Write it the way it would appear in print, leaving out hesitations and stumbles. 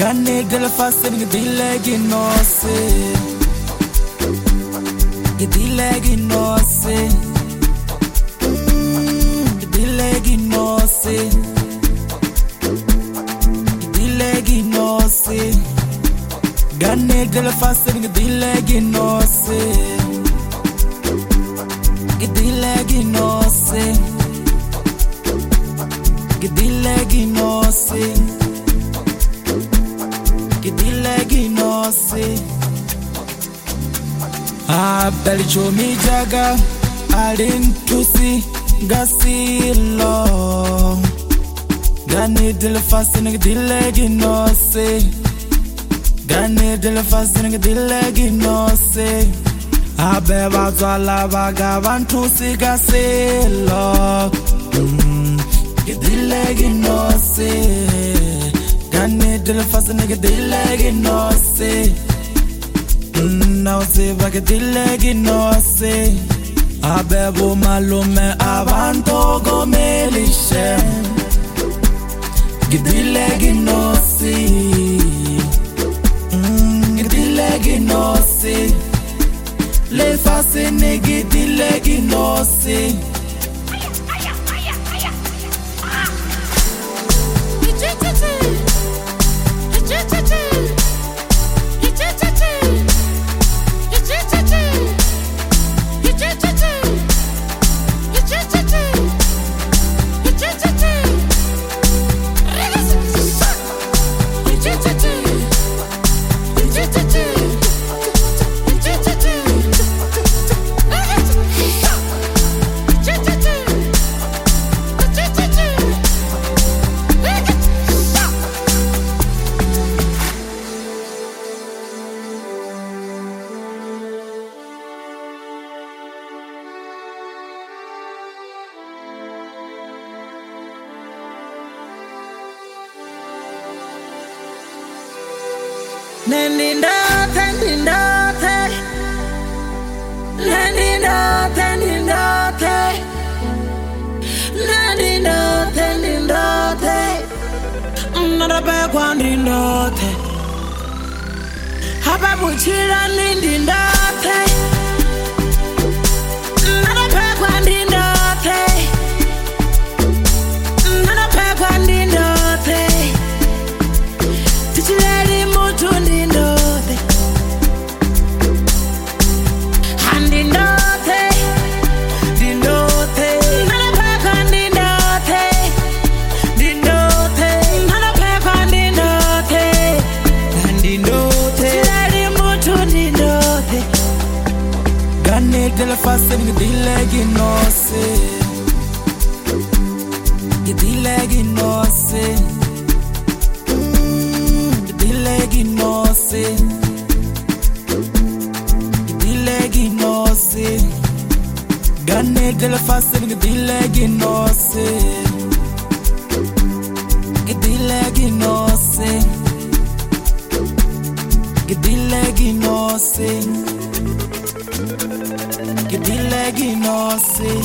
Gane della face mi dile che no se che dile che no se che dile che no se che dile che no se Gane della face mi dile che no se che dile che no se che dile che no se che dile che no se belly show me jaga alintusi gasilo Gane della face che dile che no se Gane della face che dile che no se Abeba zwala vagabantusi gasilo Che dile che no se Gane della face che dile che no se Now se va che dile che no se Abebo malume avanto come lisce Che dile che no se Che dile che no se Le face ne che dile che no se Nendindote, nendindote Nendindote, nendindote Nendindote, nendindote Nadabekwa nendindote Hababuchira nendindote Nadabekwa nendindote Nadabekwa nendindote Tichileli mutu nendindote Handindote Dindote Nadabekwa nendindote Dindote Nadabekwa nendindote Handindote Tichileli mutu nendindote Gane della face mi dile che no se Che dile che no se Che dile che no se Che dile che no se Gane della face mi dile che no se Che dile che no se Che dile che no se Che dile che no se